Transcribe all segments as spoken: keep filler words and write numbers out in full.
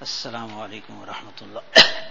السلام عليكم ورحمة الله.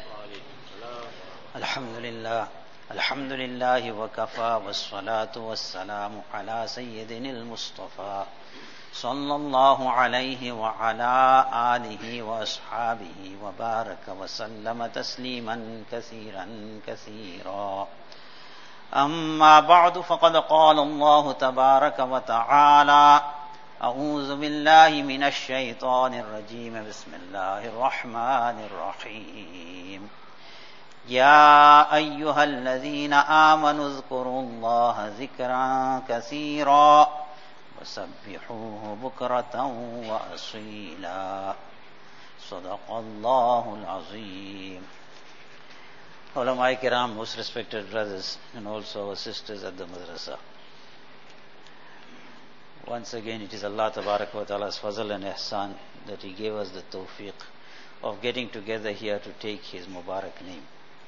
الحمد لله الحمد لله وكفى والصلاة والسلام على سيدنا المصطفى صلى الله عليه وعلى آله وأصحابه وبارك وسلم تسليما كثيرا كثيرا. أما بعد فقد قال الله تبارك وتعالى: أعوذ بالله من الشيطان الرجيم بسم الله الرحمن الرحيم. يا أيها الذين آمنوا اذكروا الله ذكرا كثيرا وسبحوه بكرة وأصيلا. صدق الله العظيم. Ulama Kiram, most respected brothers and also our sisters at the madrasa. Once again, it is Allah Tabarak wa Ta'ala's fazl and ihsan that He gave us the tawfiq of getting together here to take His Mubarak name.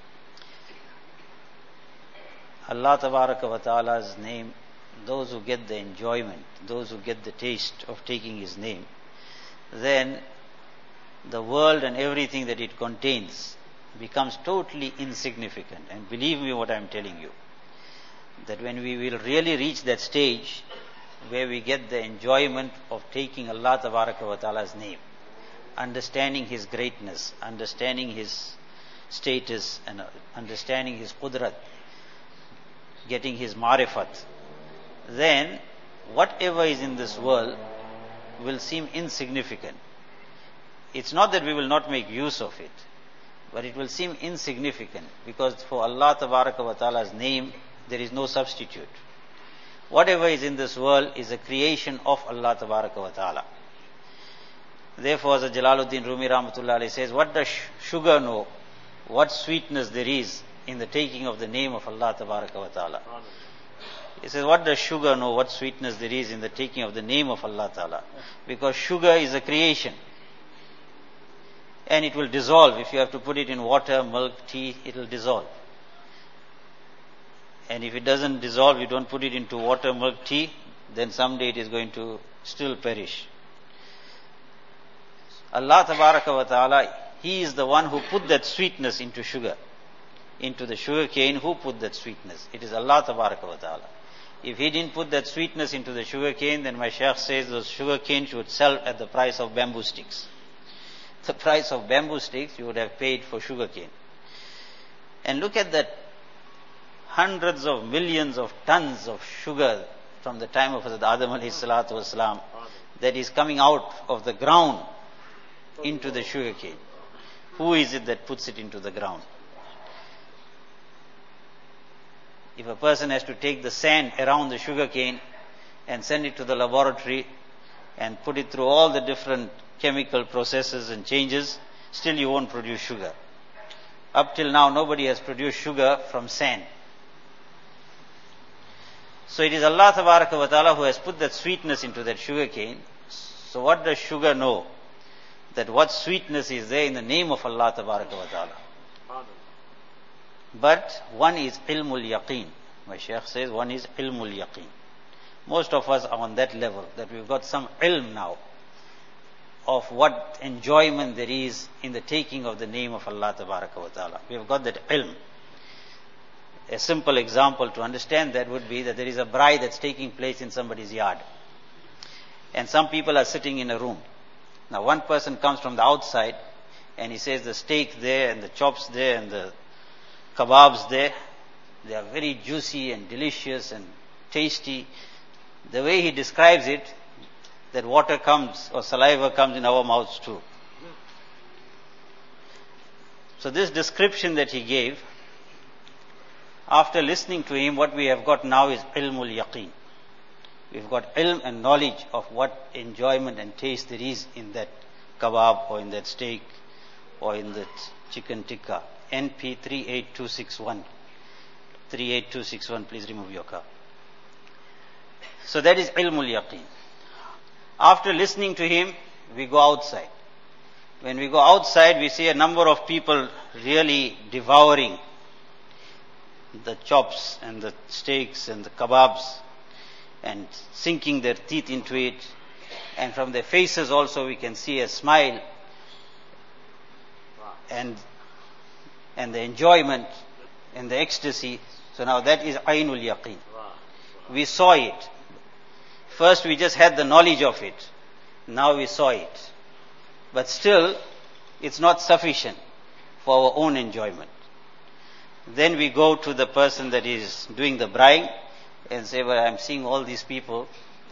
Allah Tabarak wa Ta'ala's name, those who get the enjoyment, those who get the taste of taking His name, then the world and everything that it contains becomes totally insignificant. And believe me what I am telling you, that when we will really reach that stage where we get the enjoyment of taking Allah Tabaraka wa Ta'ala's name, understanding His greatness, understanding His status and understanding His qudrat, getting His marifat, then whatever is in this world will seem insignificant. It's not that we will not make use of it, but it will seem insignificant, because for Allah Tabaraka wa Ta'ala's name there is no substitute. Whatever is in this world is a creation of Allah Tabaraka wa Ta'ala. Therefore, as Jalaluddin Rumi Rahmatullah Alayhi says, what does sugar know? What sweetness there is in the taking of the name of Allah Tabaraka wa Ta'ala. He says, what does sugar know? What sweetness there is in the taking of the name of Allah Ta'ala? Because sugar is a creation. And it will dissolve. If you have to put it in water, milk, tea, it will dissolve. And if it doesn't dissolve, you don't put it into water, milk, tea, then someday it is going to still perish. Allah Tabaraka wa Ta'ala, He is the one who put that sweetness into sugar. Into the sugar cane, who put that sweetness? It is Allah Tabaraka wa Ta'ala. If He didn't put that sweetness into the sugar cane, then my Shaykh says those sugar canes would sell at the price of bamboo sticks. The price of bamboo sticks you would have paid for sugar cane. And look at that hundreds of millions of tons of sugar from the time of Hazrat Adam alayhi salatu wasalam that is coming out of the ground into the sugar cane. Who is it that puts it into the ground? If a person has to take the sand around the sugar cane and send it to the laboratory and put it through all the different chemical processes and changes, still you won't produce sugar. Up till now, nobody has produced sugar from sand. So it is Allah Tabaraka wa Ta'ala who has put that sweetness into that sugar cane. So what does sugar know? That what sweetness is there in the name of Allah Tabaraka wa Ta'ala. But one is ilmul yaqeen. My Shaykh says one is ilmul yaqeen. Most of us are on that level, that we've got some ilm now of what enjoyment there is in the taking of the name of Allah Tabaraka wa Ta'ala. We've got that ilm. A simple example to understand that would be that there is a braai that's taking place in somebody's yard. And some people are sitting in a room. Now one person comes from the outside and he says the steak there and the chops there and the kebabs there, they are very juicy and delicious and tasty. The way he describes it, that water comes or saliva comes in our mouths too. So this description that he gave, after listening to him, what we have got now is ilmul yaqeen. We've got ilm and knowledge of what enjoyment and taste there is in that kebab or in that steak or in that chicken tikka. N P three eight two six one. three eight two six one, please remove your cup. So that is ilmul yaqeen. After listening to him, we go outside. When we go outside, we see a number of people really devouring the chops and the steaks and the kebabs and sinking their teeth into it. And from their faces also we can see a smile and and the enjoyment and the ecstasy. So now that is Ainul Yaqeen. We saw it. First we just had the knowledge of it. Now we saw it. But still, it's not sufficient for our own enjoyment. Then we go to the person that is doing the braying and say, well, I'm seeing all these people.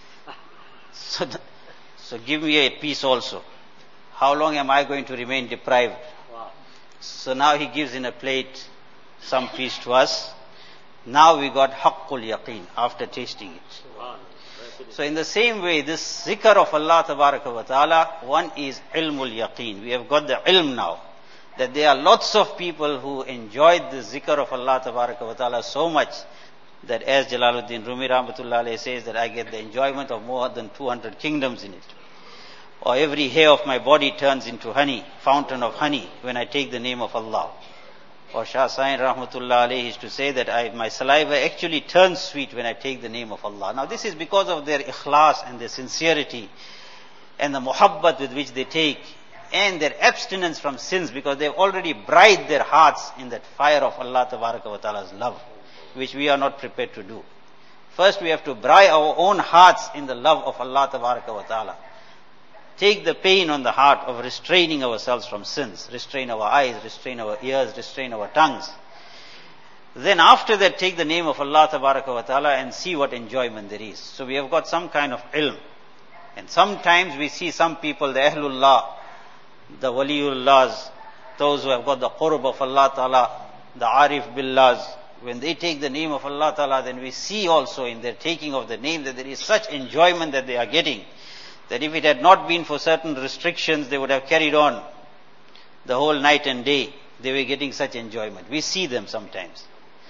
So, th- so give me a piece also. How long am I going to remain deprived? Wow. So now he gives in a plate some piece to us. Now we got Haqqul Yaqeen after tasting it. Wow. So in the same way, this zikr of Allah Tabaraka wa Ta'ala, one is Ilmul Yaqeen. We have got the ilm now. That there are lots of people who enjoyed the zikr of Allah Tabaraka wa Ta'ala so much that as Jalaluddin Rumi Rahmatullah Alayhi says that I get the enjoyment of more than two hundred kingdoms in it. Or every hair of my body turns into honey, fountain of honey when I take the name of Allah. Or Shah Sain Rahmatullah Alayhi is to say that I, my saliva actually turns sweet when I take the name of Allah. Now this is because of their ikhlas and their sincerity and the muhabbat with which they take and their abstinence from sins, because they've already brayed their hearts in that fire of Allah Tabaraka wa Ta'ala's love, which we are not prepared to do. First we have to bray our own hearts in the love of Allah Tabaraka wa Ta'ala. Take the pain on the heart of restraining ourselves from sins, restrain our eyes, restrain our ears, restrain our tongues. Then after that take the name of Allah Tabaraka wa Ta'ala and see what enjoyment there is. So we have got some kind of ilm. And sometimes we see some people, the Ahlullah, the Waliullahs, those who have got the qurb of Allah Ta'ala, the Arif Billahs, when they take the name of Allah Ta'ala, then we see also in their taking of the name that there is such enjoyment that they are getting, that if it had not been for certain restrictions, they would have carried on the whole night and day. They were getting such enjoyment. We see them sometimes.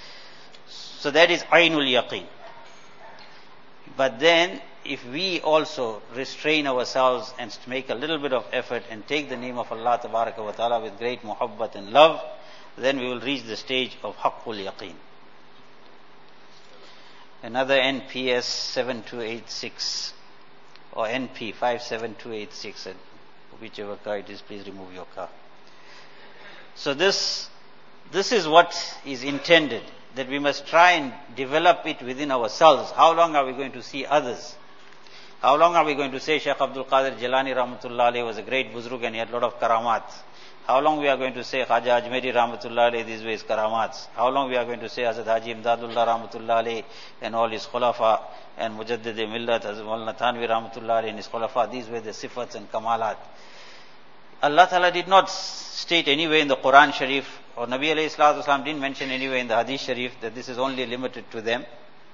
So that is Ainul Yaqeen. But then, if we also restrain ourselves and make a little bit of effort and take the name of Allah Tabaraka wa Ta'ala with great muhabbat and love, then we will reach the stage of Haqqul Yaqeen. Another N P S seven two eight six or N P five seven two eight six, whichever car it is, please remove your car. So this, this is what is intended, that we must try and develop it within ourselves. How long are we going to see others? How long are we going to say Shaykh Abdul Qadir Jilani Rahmatullah Alayhi was a great buzrug and he had a lot of karamat? How long we are going to say Khaja Ajmeri Rahmatullah Alayhi, these ways karamats? How long we are going to say Hazrat Haji Imdadullah Rahmatullah Alayhi and all his khulafa and Mujaddid Millat, Hazrat Maulana Thanvi Rahmatullah Alayhi and his khulafa, these were the sifats and kamalat. Allah Ta'ala did not state anywhere in the Quran Sharif, or Nabi Alayhi Salatu Wasalam didn't mention anywhere in the Hadith Sharif that this is only limited to them.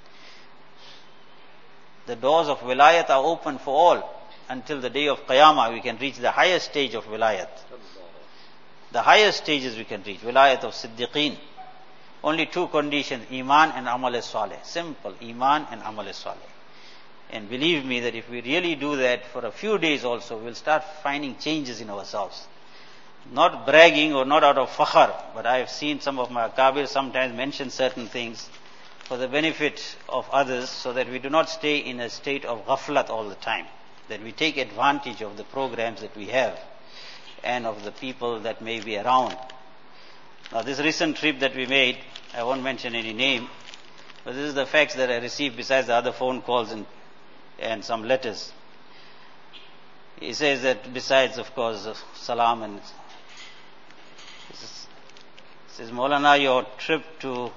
The doors of wilayat are open for all. Until the day of Qiyamah, we can reach the highest stage of wilayat. The highest stages we can reach, wilayat of Siddiqeen. Only two conditions, Iman and Amal Saleh. Simple, Iman and Amal Saleh. And believe me that if we really do that for a few days also, we'll start finding changes in ourselves. Not bragging or not out of fakhr, but I have seen some of my akabir sometimes mention certain things for the benefit of others, so that we do not stay in a state of ghaflat all the time. That we take advantage of the programs that we have and of the people that may be around. Now this recent trip that we made, I won't mention any name, but this is the facts that I received besides the other phone calls and, and some letters. He says that besides, of course, salam and he says, Maulana, your trip to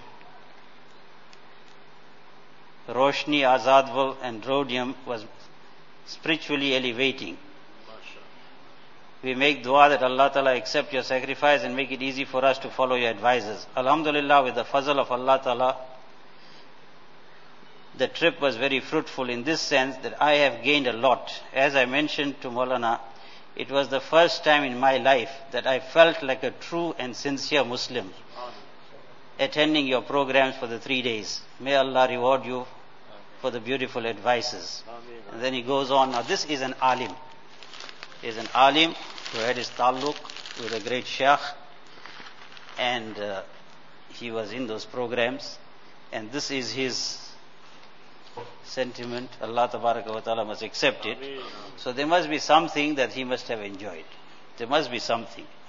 Roshni, Azadwal and Rhodium was spiritually elevating. We make dua that Allah Ta'ala accept your sacrifice and make it easy for us to follow your advices. Alhamdulillah, with the fazl of Allah Ta'ala, the trip was very fruitful in this sense that I have gained a lot. As I mentioned to Maulana, it was the first time in my life that I felt like a true and sincere Muslim attending your programs for the three days. May Allah reward you for the beautiful advices. And then he goes on, now this is an alim. He is an alim who had his taluk with a great sheikh, and uh, he was in those programs, and this is his sentiment. Allah Tabaraka wa Ta'ala must accept it. So there must be something that he must have enjoyed. There must be something.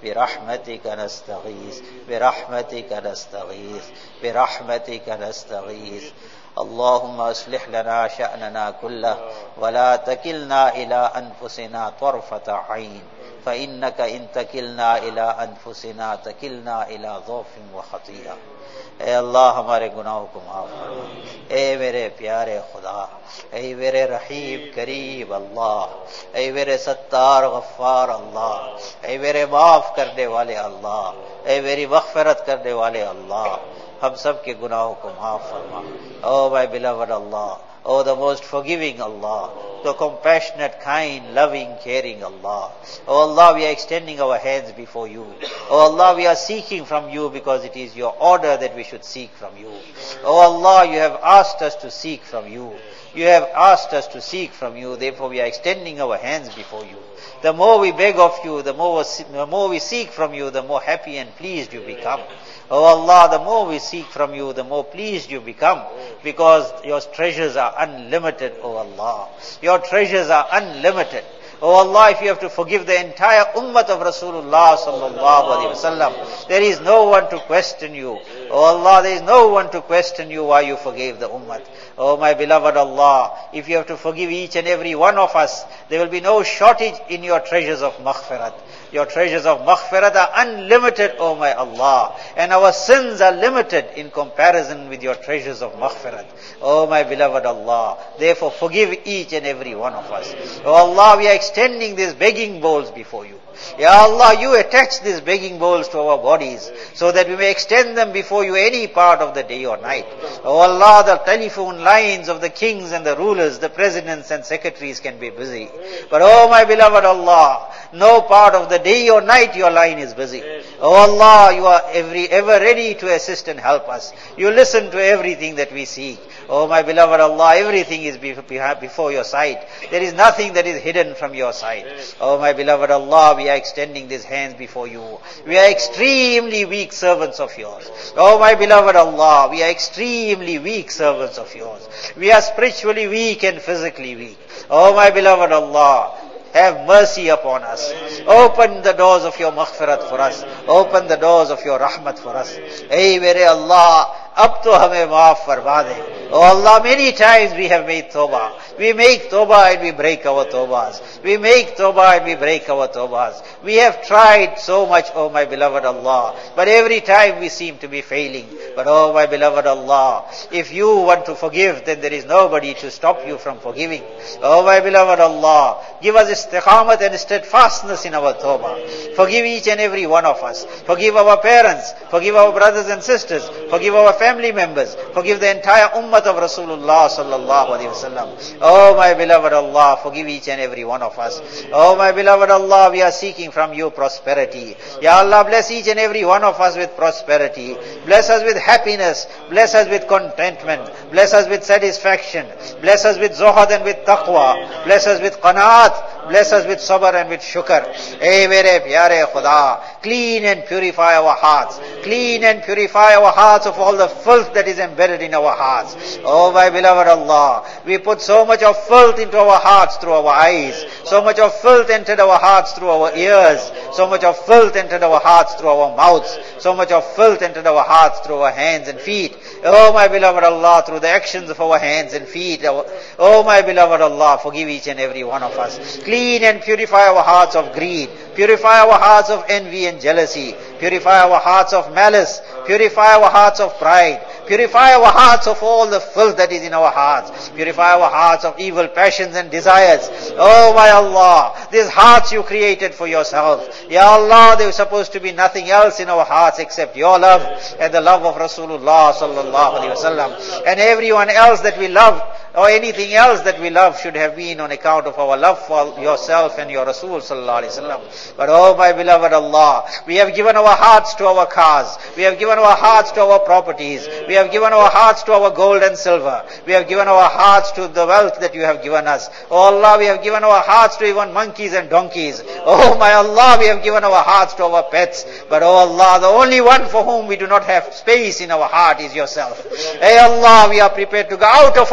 برحمتك نستغيث برحمتك نستغيث برحمتك نستغيث اللهم اصلح لنا شأننا كله ولا تكلنا إلى أنفسنا طرفة عين فإنك إن تكلنا إلى أنفسنا تكلنا إلى ضعف وخطيئة. اے اللہ ہمارے گناہوں کو معاف فرما. اے میرے پیارے خدا، اے میرے رحیم کریم اللہ، اے میرے ستار غفار اللہ، اے میرے معاف کرنے والے اللہ، اے میری مغفرت کرنے والے اللہ، ہم سب کے گناہوں کو معاف فرما. Oh my beloved Allah, oh the most forgiving Allah, the compassionate, kind, loving, caring Allah. Oh Allah, we are extending our hands before you. Oh Allah, we are seeking from you because it is your order that we should seek from you. Oh Allah, you have asked us to seek from you. You have asked us to seek from you, therefore we are extending our hands before you. The more we beg of you, the more, the more we seek from you, the more happy and pleased you become. Oh Allah, the more we seek from you, the more pleased you become, because your treasures are unlimited, oh Allah. Your treasures are unlimited. Oh Allah, if you have to forgive the entire ummah of Rasulullah sallallahu alaihi wasallam, there is no one to question you. Oh Allah, there is no one to question you why you forgave the ummah. Oh my beloved Allah, if you have to forgive each and every one of us, there will be no shortage in your treasures of maghfirat. Your treasures of maghfirat are unlimited, oh my Allah. And our sins are limited in comparison with your treasures of maghfirat. Oh my beloved Allah, therefore forgive each and every one of us. Oh Allah, we are extending these begging bowls before you. Ya Allah, you attach these begging bowls to our bodies so that we may extend them before you any part of the day or night. Oh Allah, the telephone lines of the kings and the rulers, the presidents and secretaries can be busy. But oh my beloved Allah, no part of the day or night your line is busy. Oh Allah, you are every ever ready to assist and help us. You listen to everything that we seek. Oh my beloved Allah, everything is before your sight. There is nothing that is hidden from your sight. Oh my beloved Allah, we are extending these hands before you. We are extremely weak servants of yours. Oh my beloved Allah, we are extremely weak servants of yours. We are spiritually weak and physically weak. Oh my beloved Allah, have mercy upon us. Open the doors of your maghfirat for us. Open the doors of your rahmat for us. Hey, mere Allah, ab to hame maaf farma de. Oh Allah, many times we have made tawbah. We make tawbah and we break our tawbahs. We make tawbah and we break our tawbahs. We have tried so much, oh my beloved Allah, but every time we seem to be failing. But oh my beloved Allah, if you want to forgive, then there is nobody to stop you from forgiving. Oh my beloved Allah, give us istiqamat and steadfastness in our tawbah. Forgive each and every one of us. Forgive our parents. Forgive our brothers and sisters. Forgive our family members. Forgive the entire ummah of Rasulullah sallallahu alaihi wasallam. Oh my beloved Allah, forgive each and every one of us. Oh my beloved Allah, we are seeking from you prosperity. Ya Allah, bless each and every one of us with prosperity. Bless us with happiness. Bless us with contentment. Bless us with satisfaction. Bless us with zuhad and with taqwa. Bless us with qanaat. Bless us with sabr and with shukr. Hey mere pyare Khuda, clean and purify our hearts. Clean and purify our hearts of all the filth that is embedded in our hearts. Oh my beloved Allah, we put so much of filth into our hearts through our eyes. So much of filth entered our hearts through our ears. So much of filth entered our hearts through our mouths. So much of filth entered our hearts through our hands and feet. Oh my beloved Allah, through the actions of our hands and feet. Oh my beloved Allah, forgive each and every one of us. Clean and purify our hearts of greed. Purify our hearts of envy and jealousy. Purify our hearts of malice. Purify our hearts of pride. Purify our hearts of all the filth that is in our hearts. Purify our hearts of evil passions and desires. Oh my Allah, these hearts you created for yourself. Ya Allah, there is supposed to be nothing else in our hearts except your love and the love of Rasulullah sallallahu alaihi wasallam. And everyone else that we love or anything else that we love should have been on account of our love for yourself and your Rasul sallallahu alaihi wasallam. But oh my beloved Allah, we have given our hearts to our cars. We have given our hearts to our properties. We have given our hearts to our gold and silver. We have given our hearts to the wealth that you have given us. Oh Allah, we have given our hearts to even monkeys and donkeys. Oh my Allah, we have given our hearts to our pets. But oh Allah, the only one for whom we do not have space in our heart is yourself. Hey Allah, we are prepared to go out of our way to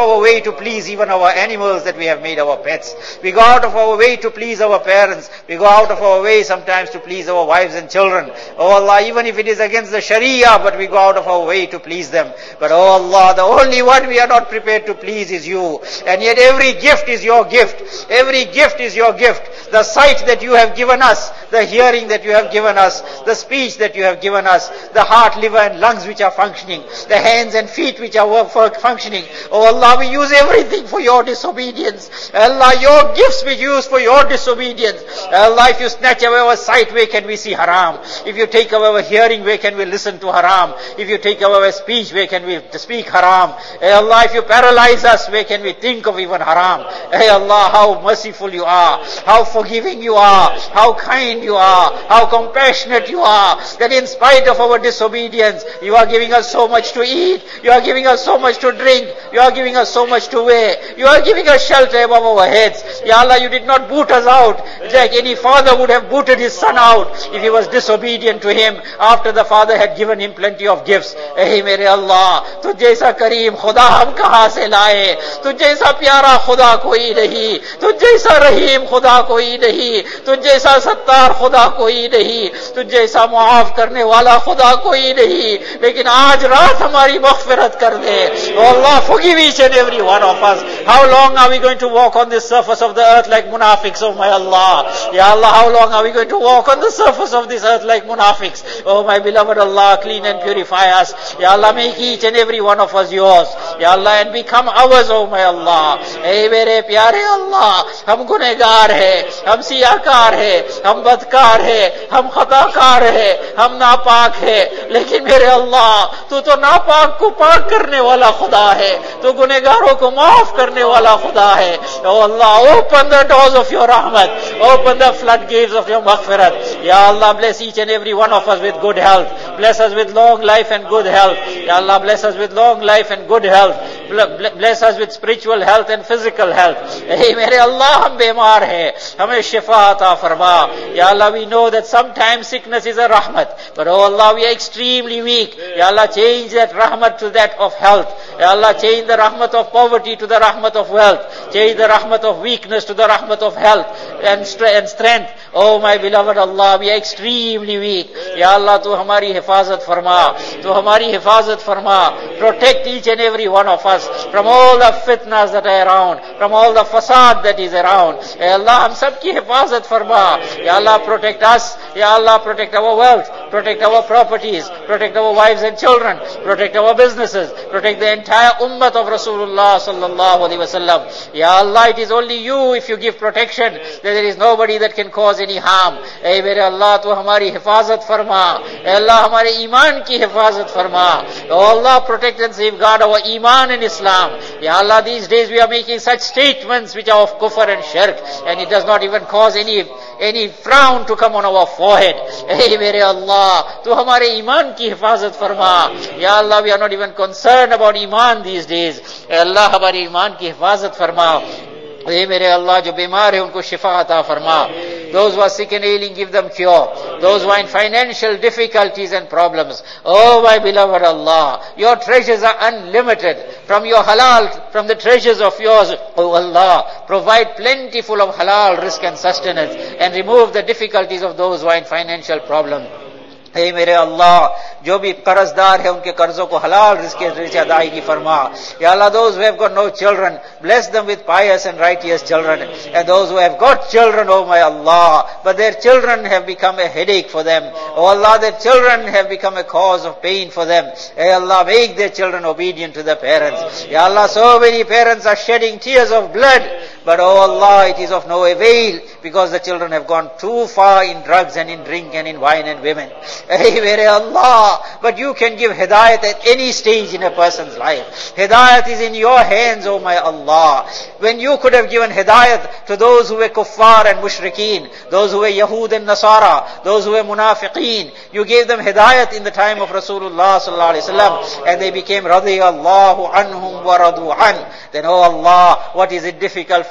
to please even our animals that we have made our pets. We go out of our way to please our parents. We go out of our way sometimes to please our wives and children. Oh Allah, even if it is against the Sharia, but we go out of our way to please them. But oh Allah, the only one we are not prepared to please is you. And yet every gift is your gift. Every gift is your gift. The sight that you have given us, the hearing that you have given us, the speech that you have given us, the heart, liver and lungs which are functioning, the hands and feet which are work functioning. Oh Allah, we use everything for your disobedience. Allah, your gifts we use for your disobedience. Allah, if you snatch away our sight, where can we see haram? If you take away our hearing, where can we listen to haram? If you take away our speech, where can we speak haram? Hey Allah, if you paralyze us, where can we think of even haram? Hey Allah, how merciful you are, how forgiving you are, how kind you are, how compassionate you are, that in spite of our disobedience, you are giving us so much to eat, you are giving us so much to drink, you are giving us so much to wear, you are giving us shelter above our heads. Ya Allah, you did not boot us out like any father would have booted his son out if he was disobedient to him after the father had given him plenty of gifts. Hey mere Allah, तुझ जैसा करीम खुदा हम कहाँ से लाए, तुझ जैसा प्यारा खुदा कोई नहीं, तुझ जैसा रहीम खुदा कोई नहीं, तुझ जैसा सत्तार खुदा कोई नहीं, तुझ जैसा मुआफ करने वाला खुदा कोई नहीं. लेकिन आज रात हमारी मग़फ़िरत कर दे. Oh Allah, forgive each and every one of us. How long are we going to walk on the surface of the earth like munafiqs, oh my Allah? Ya Allah, how long are we going to walk on the surface of this earth like munafiqs? Oh my beloved Allah, clean and purify us. Ya Allah, make each and every one of us yours. Ya Allah, and become ours, oh my Allah. Hey mere pyare Allah, hum गुनहगार है, हम सियाकार है, हम बदकार है, हम खताकार है, हम नापाक है. लेकिन मेरे अल्लाह, तू तो नापाक को पाक करने वाला खुदा है, तू गुनहगारों को माफ करने वाला खुदा है. Oh Allah, open the doors of your rahmat, open the floodgates of your maghfirat. Ya Allah, bless each and every one of us with good health, bless us with long life and good health. Ya Allah, bless us with long life and good health, bless us with spiritual health and physical health. Hey mere Allah, हम बीमार हैं, हमें शिफा अता फरमा. Ya Allah, we know that sometimes sickness is a rahmat, but oh Allah, we are extremely weak. Ya Allah, change that rahmat to that of health. Ya Allah, change the rahmat of poverty to the rahmat of wealth, change the rahmat of weakness to the rahmat of health and strength. Oh my beloved Allah, we are extremely weak. Ya Allah, tu hamari hifazat farma, tu hamari hifazat farma. Protect each and every one of us from all the fitnas that are around, from all the fasad that is around. Ya Allah, hum sab ki hifazat farma. Ya Allah, protect us. Ya Allah, protect our wealth, protect our properties, protect our wives and children, protect our businesses, protect the entire ummah of Rasulullah sallallahu alaihi wasallam. Ya Allah, it is only you, if you give protection, that there is nobody that can cause any harm. Hey mere Allah, tu hamari hifazat farma. Hey Allah, hamare iman ki hifazat farma. Oh Allah, protect and safeguard our iman in Islam. Ya Allah, these days we are making such statements which are of kufr and shirk, and it does not even cause any any frown to come on our forehead. Hey mere Allah, tu hamare iman ki hifazat farma. Ya Allah, we are not even concerned about iman these days. Hey Allah, hamare iman ki hifazat farma. Hey mere Allah, jo bimar hai unko shifa ata farma. Those who are sick and ailing, give them cure. Those who are in financial difficulties and problems, oh my beloved Allah, your treasures are unlimited. From your halal, from the treasures of yours, oh Allah, provide plentiful of halal risk and sustenance, and remove the difficulties of those who are in financial problems. Hey mere Allah, जो भी कर्जदार है उनके कर्जों को हलाल रिज़्क़ के ज़रिए अदायगी फरमा. Ya Allah, those who have got no children, bless them with pious and righteous children. And those who have got children, oh my Allah, but their children have become a headache for them. Oh Allah, their children have become a cause of pain for them. Hey Allah, make their children obedient to their parents. Ya Allah, so many parents are shedding tears of blood, but oh Allah, it is of no avail, because the children have gone too far in drugs and in drink and in wine and women. Hey mere Allah, but you can give hidayat at any stage in a person's life. Hidayat is in your hands, oh my Allah. When you could have given hidayat to those who were kuffar and mushrikeen, those who were Yahud and Nasara, those who were munafiqeen, you gave them hidayat in the time of Rasulullah sallallahu alaihi wasallam, and they became radiyallahu anhum wa radu an. Then oh Allah, what is it difficult for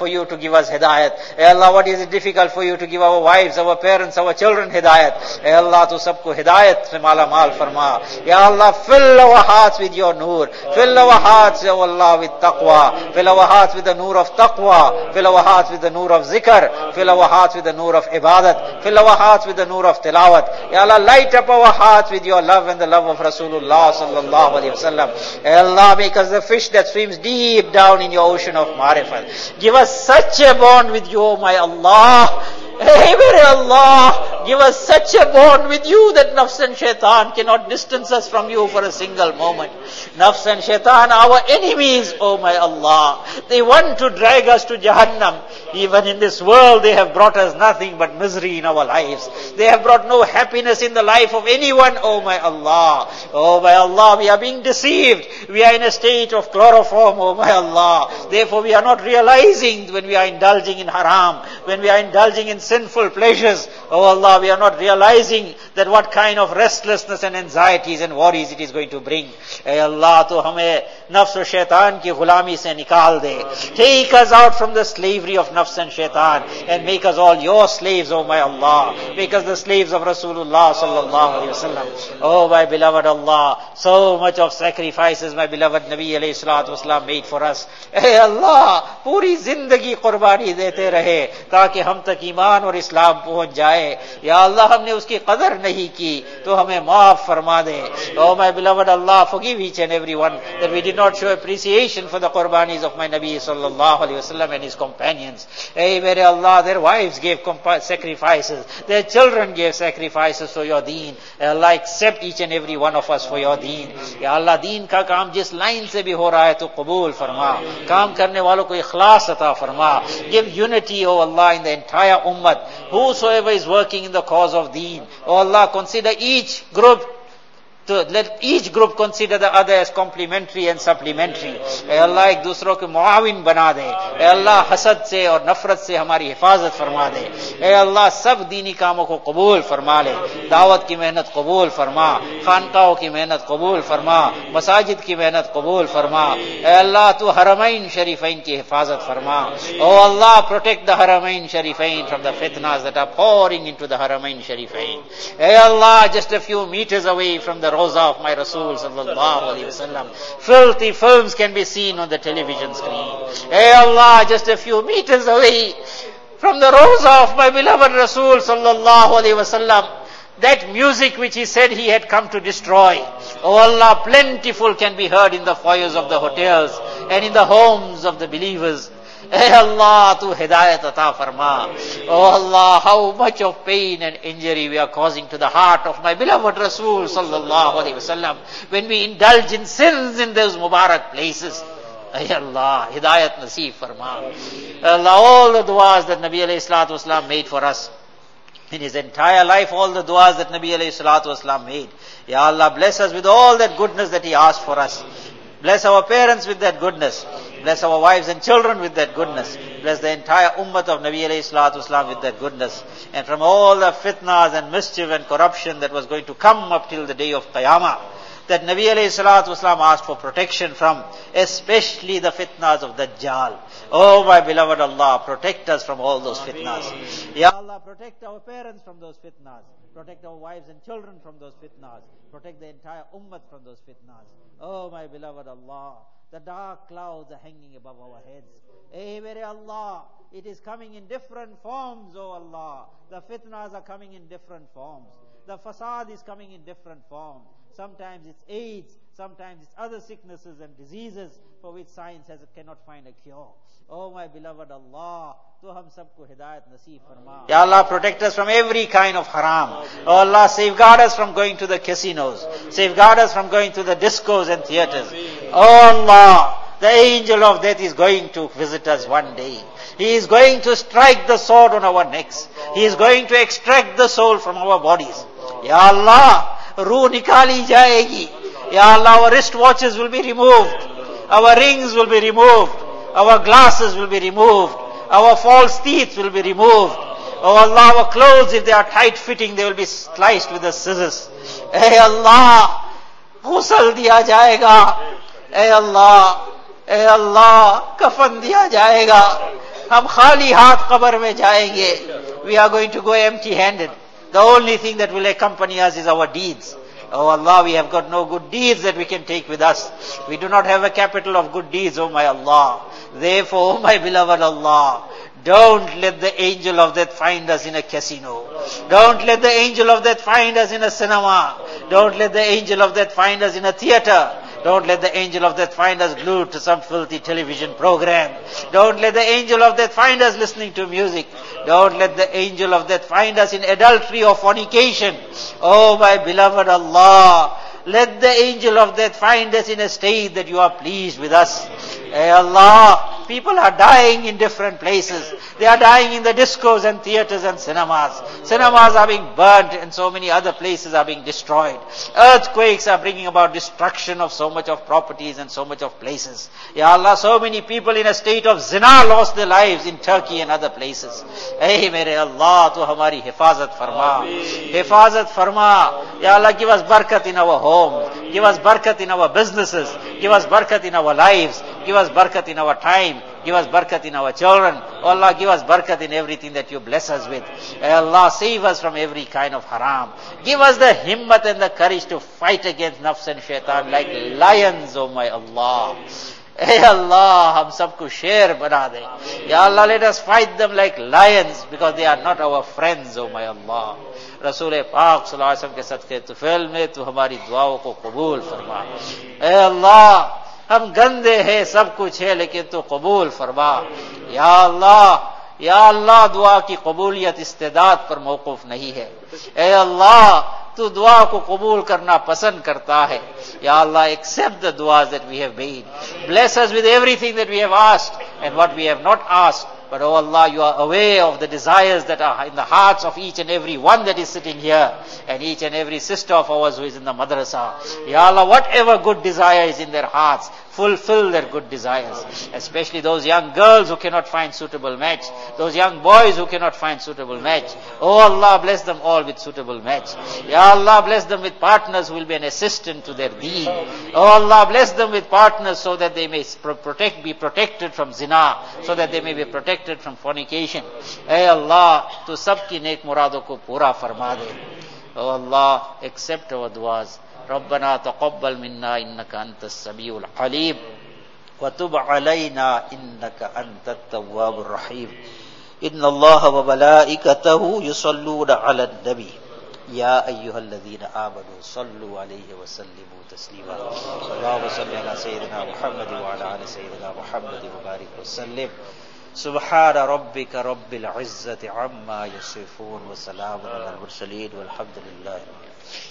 for you to give us hidayat? Hey Allah, what is it difficult for you to give our wives, our parents, our children hidayat? Hey Allah, tu sabko hidayat se mala mal farma. Ya Allah, fill our hearts with your nur. Fill our hearts, Ya Allah, with taqwa. Fill our hearts with the nur of taqwa. Fill our hearts with the nur of zikr. Fill our hearts with the nur of ibadat. Fill our hearts with the nur of tilawat. Ya Allah, light up our hearts with your love and the love of Rasulullah sallallahu alaihi wasallam. Ya Allah, make us the fish that swims deep down in your ocean of marifat. Give us such a bond with you, my Allah. Hey, very Allah, give us such a bond with you that nafs and shaitan cannot distance us from you for a single moment. Nafs and shaitan are our enemies, oh my Allah. They want to drag us to Jahannam. Even in this world, they have brought us nothing but misery in our lives. They have brought no happiness in the life of anyone, oh my Allah. Oh my Allah, we are being deceived. We are in a state of chloroform, oh my Allah. Therefore, we are not realizing when we are indulging in haram, when we are indulging in sinful pleasures. Oh Allah, we are not realizing that what kind of restlessness and anxieties and worries it is going to bring. Hey Allah, to hame nafs and shaitan ki ghulami se nikal de. Take us out from the slavery of nafs and shaitan and make us all your slaves, oh my Allah. Make us the slaves of Rasulullah sallallahu alaihi wasallam. Oh my beloved Allah, so much of sacrifices my beloved Nabi alayhi salatu wasalam made for us. Hey Allah, puri zindagi qurbani dete rahe ताकि हम तक ईमान और इस्लाम पहुंच जाए. या अल्लाह, हमने उसकी कदर नहीं की तो हमें माफ फरमा दे. Oh my beloved Allah, forgive each and every one that we did not show appreciation for the qurbanis of my Nabi sallallahu alaihi wasallam and his companions. Hey, very Allah, their wives gave sacrifices, their children gave sacrifices for your deen. Hey Allah, accept each and every one of us for your deen. Ya Allah, deen का काम जिस line से भी हो रहा है तो कबूल फरमा. काम करने वालों को इखलास अता फरमा. Give unity, oh Allah, in the entire ummah. Whosoever is working in the cause of deen, oh Allah, consider each group, to let each group consider the other as complementary and supplementary. ए अल्लाह, एक दूसरों के मुआविन बना दे. ए अल्लाह, हसद से और नफरत से हमारी हिफाजत फरमा दे. ए अल्लाह, सब दीनी कामों को कबूल फरमा ले. दावत की मेहनत कबूल फरमा, खानकाओं की मेहनत कबूल फरमा, मसाजिद की मेहनत कबूल फरमा. ए अल्लाह, तू हरमैन शरीफैन की हिफाजत फरमा. ओ अल्लाह, protect the हरमैन शरीफैन from the fitnas that are pouring into the हरमैन शरीफैन. A Allah, just a few meters away from the Roza of my Rasul sallallahu alaihi wasallam, filthy films can be seen on the television screen. Hey Allah, just a few meters away from the Roza of my beloved Rasul sallallahu alaihi wasallam, that music which he said he had come to destroy, oh Allah, plentiful can be heard in the foyers of the hotels and in the homes of the believers. Hey Allah, tu hidayat ata farma. Oh Allah, how much of pain and injury we are causing to the heart of my beloved Rasul sallallahu alaihi wasallam when we indulge in sins in those Mubarak places. Hey Allah, hidayat naseeb farma. Allah, all the du'as that Nabi alayhi salatu wasalam made for us in his entire life, all the du'as that Nabi alayhi salatu wasalam made. Ya Allah, bless us with all that goodness that he asked for us. Bless our parents with that goodness. Bless our wives and children with that goodness. Bless the entire ummah of Nabi alayhi salatu wasalam with that goodness. And from all the fitnas and mischief and corruption that was going to come up till the day of Qiyamah, that Nabi alayhi salatu wasalam asked for protection from, especially the fitnas of Dajjal. Oh my beloved Allah, protect us from all those fitnas. Ya Allah, protect our parents from those fitnas. Protect our wives and children from those fitnas. Protect the entire ummah from those fitnas. Oh my beloved Allah, the dark clouds are hanging above our heads. Hey, very Allah, it is coming in different forms, oh Allah. The fitnas are coming in different forms. The fasad is coming in different forms. Sometimes it's AIDS, sometimes it's other sicknesses and diseases for which science has, cannot find a cure. Oh my beloved Allah, tu hum sabko hidayat naseeb farma. Ya Allah, protect us from every kind of haram. Oh Allah, safeguard us from going to the casinos. Safeguard us from going to the discos and theaters. Oh Allah, the angel of death is going to visit us one day. He is going to strike the sword on our necks. He is going to extract the soul from our bodies. Ya Allah, ruh nikali jayegi. Ya Allah, our wristwatches will be removed. Our rings will be removed. Our glasses will be removed. Our false teeth will be removed. Oh Allah, our clothes, if they are tight fitting, they will be sliced with the scissors. Hey Allah, ghusl diya jayega. Hey Allah, Hey Allah, kafan diya jayega. हम खाली हाथ कब्र में जाएंगे. We are going to go empty-handed. The only thing that will accompany us is our deeds. Oh Allah, we have got no good deeds that we can take with us. We do not have a capital of good deeds, oh my Allah. Therefore, oh my beloved Allah, don't let the angel of death find us in a casino. Don't let the angel of death find us in a cinema. Don't let the angel of death find us in a theater. Don't let the angel of death find us glued to some filthy television program. Don't let the angel of death find us listening to music. Don't let the angel of death find us in adultery or fornication. Oh my beloved Allah, let the angel of death find us in a state that you are pleased with us. Hey Allah, people are dying in different places. They are dying in the discos and theaters and cinemas. Cinemas are being burnt and so many other places are being destroyed. Earthquakes are bringing about destruction of so much of properties and so much of places. Ya Allah, so many people in a state of zina lost their lives in Turkey and other places. Hey mere Allah, tu hamari hifazat farma. Hifazat farma. Ya Allah, give us barakat in our homes. Give us barakat in our businesses. Give us barakat in our lives. Give us barakat in our time. Give us barakat in our children. Oh Allah, give us barakat in everything that you bless us with. Hey Allah, save us from every kind of haram. Give us the himmat and the courage to fight against nafs and shaitan like lions, oh my Allah. Hey Allah, hum sabko sher bana de. Ya Allah, let us fight them like lions because they are not our friends, oh my Allah. Rasul Pak sallallahu alaihi wasallam ke sadqe tufail mein tu hamari duaओं को कबूल फरमा. Hey Allah, हम गंदे हैं, सब कुछ है, लेकिन तो कबूल फरमा. या अल्लाह, या अल्लाह, दुआ की कबूलियत इस्तेदाद पर मौकूफ नहीं है. ए अल्लाह, तू दुआ को कबूल करना पसंद करता है. या अल्लाह, accept the duas that we have made. Bless us with everything that we have asked and what we have not asked. But oh Allah, you are aware of the desires that are in the hearts of each and every one that is sitting here and each and every sister of ours who is in the madrasa. Ya Allah, whatever good desire is in their hearts, fulfill their good desires. Especially those young girls who cannot find suitable match, those young boys who cannot find suitable match. Oh Allah, bless them all with suitable match. Ya Allah, bless them with partners who will be an assistant to their deen. Oh Allah, bless them with partners so that they may protect, be protected from zina, so that they may be protected from fornication. Hey Allah, tu sabki नेक मुरादों को पूरा फरमा दे. Oh Allah, accept our duas. ربنا تقبل منا إنك أنت السميع العليم وتب علينا إنك أنت التواب الرحيم. إن الله وملائكته يصلون على النبي يا أيها الذين آمنوا صلوا عليه وسلموا تسليما. اللهم صل على سيدنا محمد وعلى آل سيدنا محمد وبارك وسلم. سبحان ربك رب العزة عما يصفون وسلام على المرسلين والحمد لله.